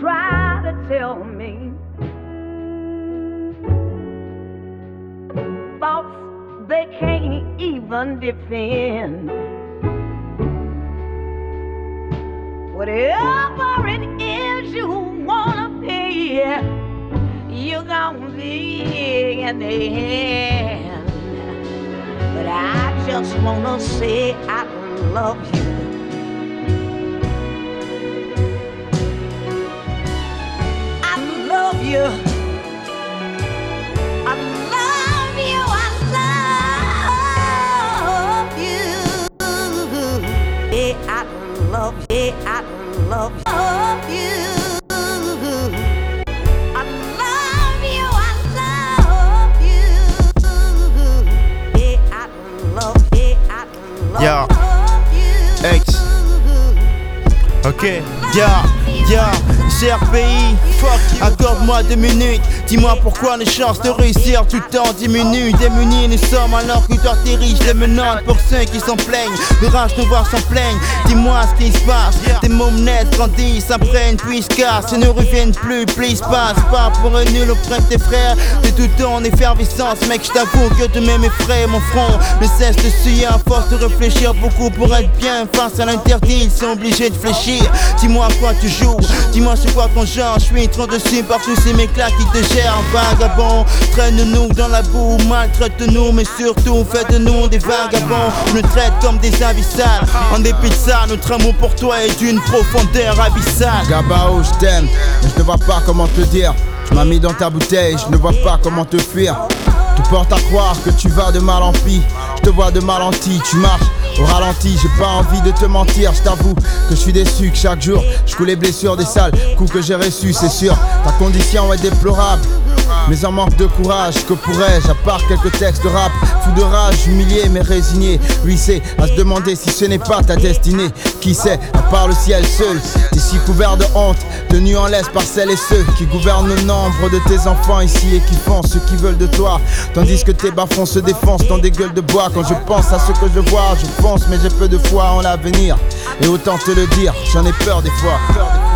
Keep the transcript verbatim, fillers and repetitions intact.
try to tell me. Thoughts they can't even defend. Whatever it is you wanna be, you're gonna be in the end. But I just wanna say I love you. I love you. I love you. I love you. Yeah, I love you. Yeah, I love you. Love you. Yeah, X. Ok, yeah, yeah, C R P I, accorde-moi deux minutes. Dis-moi pourquoi les chances de réussir tout le temps diminuent. Démunis nous sommes alors que toi t'es riche. Les menantes pour ceux qui s'en plaignent. Les rages nous voir s'en plaignent. Dis-moi ce qui se passe. Des mômes nets grandissent, s'apprennent puis se cassent et ne reviennent plus. Please passe pas pour un nul auprès de tes frères. T'es tout le temps en effervescence. Mec, je t'avoue que de même effraie mon front ne cesse de suer à force de réfléchir beaucoup pour être bien face à l'interdit. Ils sont obligés de fléchir. Dis-moi à quoi tu joues. Dis-moi c'est quoi ton genre. Je suis trop dessus par tous ces mecs-là qui te gèrent. Vagabond, traîne-nous dans la boue, maltraite-nous, mais surtout faites-nous des vagabonds. Nous traite comme des abyssales. En dépit de ça, notre amour pour toi est d'une profondeur abyssale. Gabao, je t'aime, mais je ne vois pas comment te dire. Tu m'as mis dans ta bouteille, je ne vois pas comment te fuir. Tout porte à croire que tu vas de mal en pis. Je te vois de mal en ti, tu marches au ralenti. J'ai pas envie de te mentir, je t'avoue que je suis déçu, que chaque jour je coule les blessures des sales coups que j'ai reçus, c'est sûr. Ta condition est déplorable, mais en manque de courage, que pourrais-je à part quelques textes de rap? Fou de rage, humilié mais résigné. Lui c'est à se demander si ce n'est pas ta destinée. Qui sait, à part le ciel seul. T'es si couvert de honte, tenu en laisse par celles et ceux qui gouvernent le nombre de tes enfants ici et qui font ce qu'ils veulent de toi. Tandis que tes bas-fonds se défoncent dans des gueules de bois. Quand je pense à ce que je vois, je fonce mais j'ai peu de foi en l'avenir. Et autant te le dire, j'en ai peur des fois.